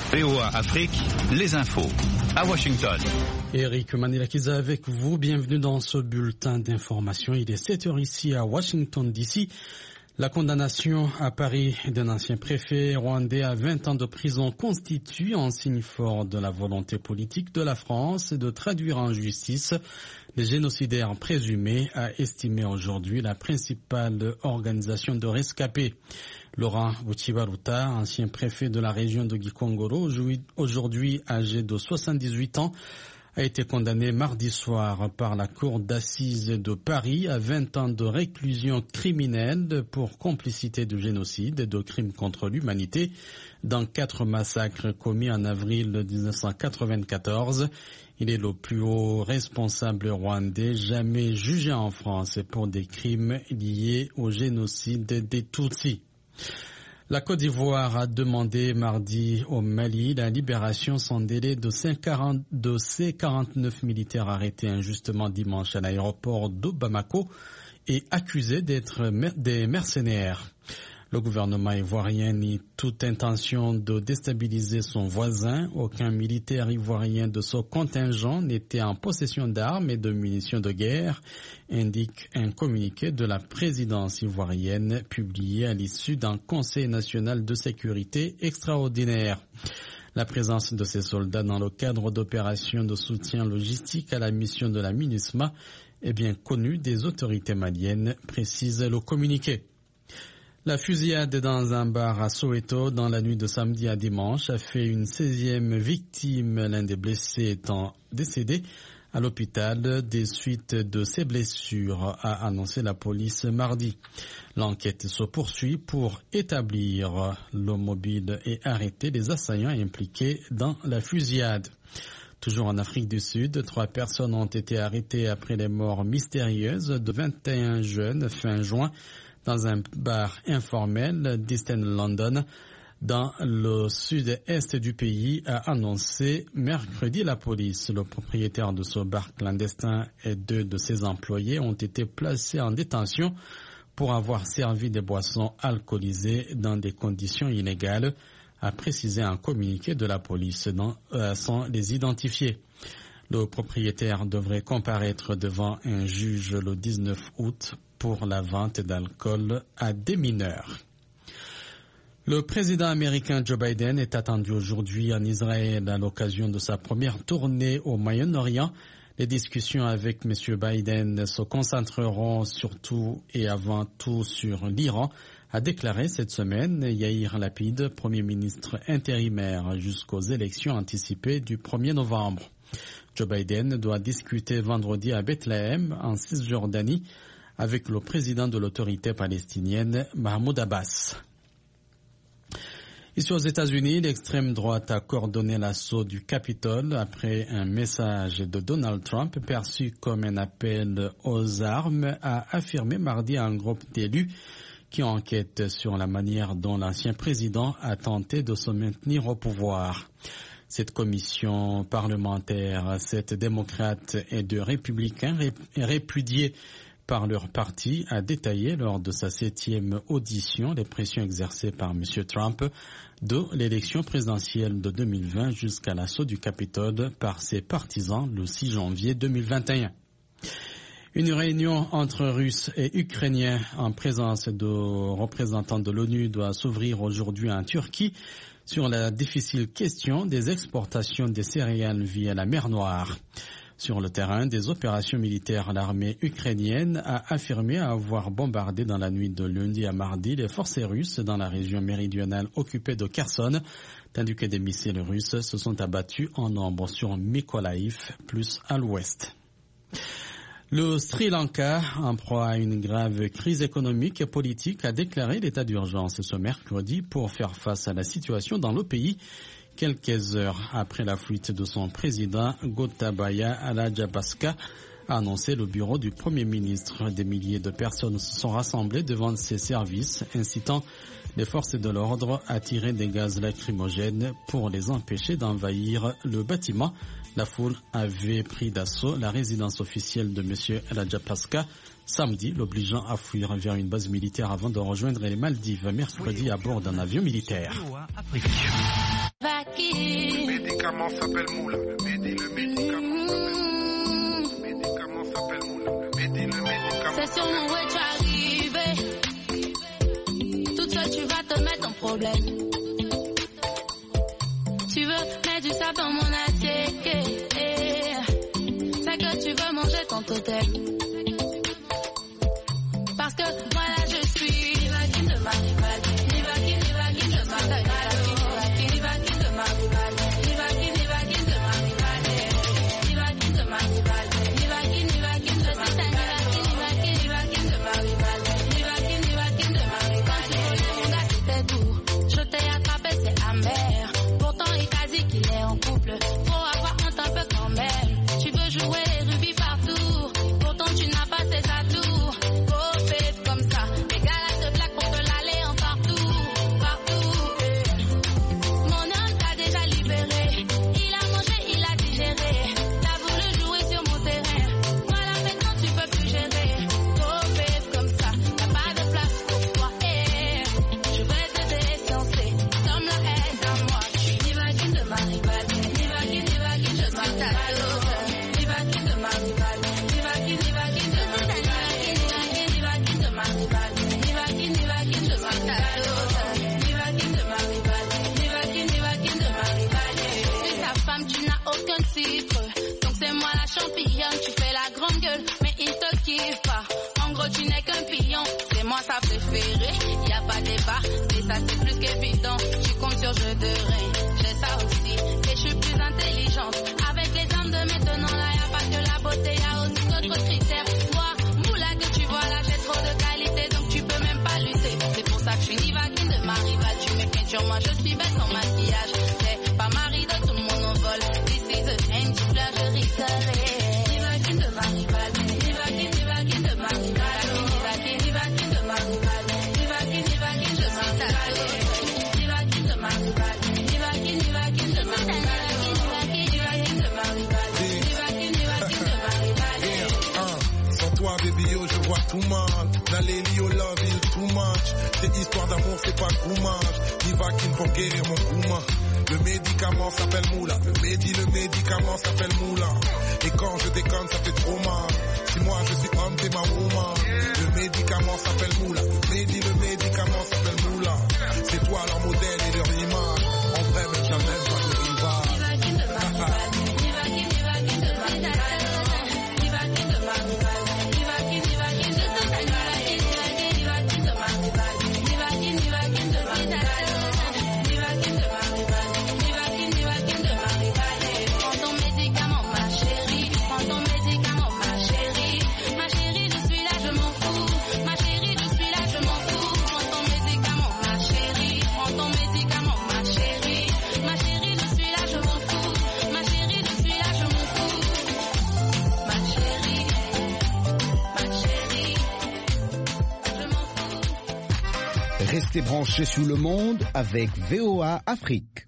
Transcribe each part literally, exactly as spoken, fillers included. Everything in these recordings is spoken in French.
V O A Afrique, les infos. À Washington. Eric Manilakiza avec vous. Bienvenue dans ce bulletin d'information. Il est sept heures ici à Washington D C. La condamnation à Paris d'un ancien préfet rwandais à vingt ans de prison constitue un signe fort de la volonté politique de la France de traduire en justice les génocidaires présumés, a estimé aujourd'hui la principale organisation de rescapés. Laurent Buchibaruta, ancien préfet de la région de Gikongoro, aujourd'hui âgé de soixante-dix-huit ans, a été condamné mardi soir par la cour d'assises de Paris à vingt ans de réclusion criminelle pour complicité de génocide et de crimes contre l'humanité dans quatre massacres commis en avril mille neuf cent quatre-vingt-quatorze. Il est le plus haut responsable rwandais jamais jugé en France pour des crimes liés au génocide des Tutsis. La Côte d'Ivoire a demandé mardi au Mali la libération sans délai de ses quarante-neuf militaires arrêtés injustement dimanche à l'aéroport de Bamako et accusés d'être des mercenaires. Le gouvernement ivoirien nie toute intention de déstabiliser son voisin. Aucun militaire ivoirien de ce contingent n'était en possession d'armes et de munitions de guerre, indique un communiqué de la présidence ivoirienne publié à l'issue d'un Conseil national de sécurité extraordinaire. La présence de ces soldats dans le cadre d'opérations de soutien logistique à la mission de la MINUSMA est bien connue des autorités maliennes, précise le communiqué. La fusillade dans un bar à Soweto dans la nuit de samedi à dimanche a fait une seizième victime, l'un des blessés étant décédé à l'hôpital des suites de ses blessures, a annoncé la police mardi. L'enquête se poursuit pour établir le mobile et arrêter les assaillants impliqués dans la fusillade. Toujours en Afrique du Sud, trois personnes ont été arrêtées après les morts mystérieuses de vingt et un jeunes fin juin dans un bar informel d'East London, dans le sud-est du pays, a annoncé mercredi la police. Le propriétaire de ce bar clandestin et deux de ses employés ont été placés en détention pour avoir servi des boissons alcoolisées dans des conditions illégales, a précisé un communiqué de la police dans, euh, sans les identifier. Le propriétaire devrait comparaître devant un juge le dix-neuf août pour la vente d'alcool à des mineurs. Le président américain Joe Biden est attendu aujourd'hui en Israël à l'occasion de sa première tournée au Moyen-Orient. Les discussions avec M. Biden se concentreront surtout et avant tout sur l'Iran, a déclaré cette semaine Yair Lapid, Premier ministre intérimaire jusqu'aux élections anticipées du premier novembre. Joe Biden doit discuter vendredi à Bethléem, en Cisjordanie, avec le président de l'autorité palestinienne, Mahmoud Abbas. Ici aux États-Unis, l'extrême droite a coordonné l'assaut du Capitole après un message de Donald Trump perçu comme un appel aux armes, a affirmé mardi un groupe d'élus qui enquête sur la manière dont l'ancien président a tenté de se maintenir au pouvoir. Cette commission parlementaire, sept démocrates et deux républicains répudiés par leur parti, a détaillé lors de sa septième audition les pressions exercées par M. Trump de l'élection présidentielle de deux mille vingt jusqu'à l'assaut du Capitole par ses partisans le six janvier deux mille vingt et un. Une réunion entre Russes et Ukrainiens en présence de représentants de l'ONU doit s'ouvrir aujourd'hui en Turquie sur la difficile question des exportations des céréales via la mer Noire. Sur le terrain des opérations militaires, l'armée ukrainienne a affirmé avoir bombardé dans la nuit de lundi à mardi les forces russes dans la région méridionale occupée de Kherson, tandis que des missiles russes se sont abattus en nombre sur Mykolaiv, plus à l'ouest. Le Sri Lanka, en proie à une grave crise économique et politique, a déclaré l'état d'urgence ce mercredi pour faire face à la situation dans le pays, quelques heures après la fuite de son président Gotabaya Rajapaksa, a annoncé le bureau du Premier ministre. Des milliers de personnes se sont rassemblées devant ses services, incitant les forces de l'ordre à tirer des gaz lacrymogènes pour les empêcher d'envahir le bâtiment. La foule avait pris d'assaut la résidence officielle de M. Rajapaksa samedi, l'obligeant à fuir vers une base militaire avant de rejoindre les Maldives mercredi à bord d'un avion militaire. Le médicament s'appelle Moula. Le médi, le médicament s'appelle Moula. Le médicament s'appelle Moula. Le médi, le médicament. C'est sur mon way, tu es arrivé. Toute seule, tu vas te mettre en problème. Tu veux mettre du sable dans mon assiette. C'est que tu veux manger ton totem. Parce que voilà, je suis Nivakine de ma rivale. Nivakine, Nivakine de ma rivale. Nivakine, Nivakine de ma rivale. Nivakine, Nivakine de ma rivale. Nivakine de ma rivale. Nivakine, Nivakine de ma rivale. Nivakine, Nivakine de ma rivale. Nivakine, Nivakine de ma rivale. Quand tu voulais mon gars, c'était doux. Je t'ai attrapé, c'est amer. Pourtant, il t'a dit qu'il est en couple. Faut avoir honte un peu quand même. Tu veux jouer les rubis partout. Pourtant, tu n'as pas ses atouts. Donc c'est moi la championne, tu fais la grande gueule, mais il te kiffe pas. En gros tu n'es qu'un pion, c'est moi sa préférée, y a pas débat, et ça c'est plus qu'évident. Tu comptes sur jeu de rein, j'ai ça aussi, et je suis plus intelligente. Avec les armes de maintenant là, y a pas que la beauté, y a aussi d'autres critères. Moi, moula que tu vois là, j'ai trop de qualité, donc tu peux même pas lutter. C'est pour ça que je suis Nivakine de ma rivale, tu m'écris sur moi, je suis belle sans maquillage. C'est pas mari de tout le monde en vol. And you love the ricare. Nivakine de ma rivale. Nivakine, Nivakine de ma rivale. Nivakine, Nivakine de ma rivale. Nivakine, Nivakine de ma rivale. Nivakine de ma rivale. Nivakine, Nivakine de ma rivale. Nivakine de ma rivale. Nivakine, Nivakine de ma rivale. Sans toi, baby, yo, je vois tout mal. N'allez li au love, il too much. Tes histoires d'amour, c'est pas goumage. Nivakine pour guérir mon gouma. Le médicament s'appelle Moula. Le médi, le médicament s'appelle Moula. Et quand je déconne, ça fait trop mal. Si moi je suis homme, t'es ma woman. Le médicament s'appelle Moula. Le médi, le médicament s'appelle Moula. C'est toi leur modèle et leur image. En vrai, même jamais pas de rival. Nivakine de ma rivale. Nivakine, Nivakine de ma rivale. Nivakine de ma rivale. Nivakine, Nivakine de ma rivale. Nivakine de ma rivale. Nivakine, Nivakine de ma rivale. Restez branchés sur le monde avec V O A Afrique.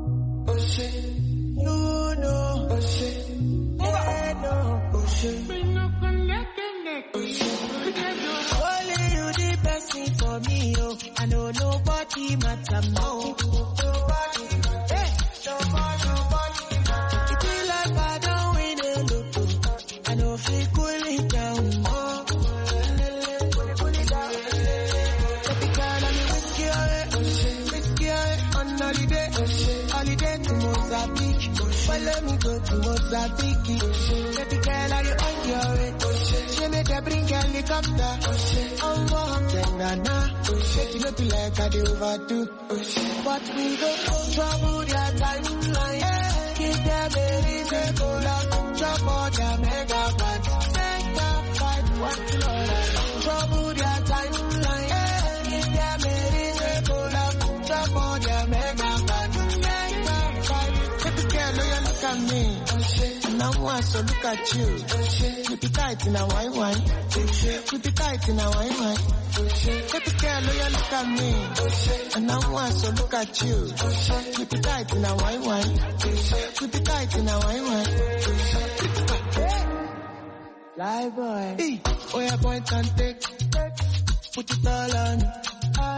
Follow me go to Mozambique. Baby girl, are you on your way? She make her bring helicopter. I'm walking now. Shake it up like I do overdo. But we go trouble their timeline. Keep their babies a cola. Drop all their mega band. Make them fight one another. Trouble their timeline. Keep their babies a cola. Drop all their mega band. Make them fight. Baby girl, you look at me. Now I want to look at you. Keep it tight in a wine wine. Keep it tight in a wine wine. Baby girl, you look at me. And now I want to look at you. Keep it tight in a wine wine. Keep it tight in a wine wine. Fly boy. Hey, oh yeah, point and take. Put it all on.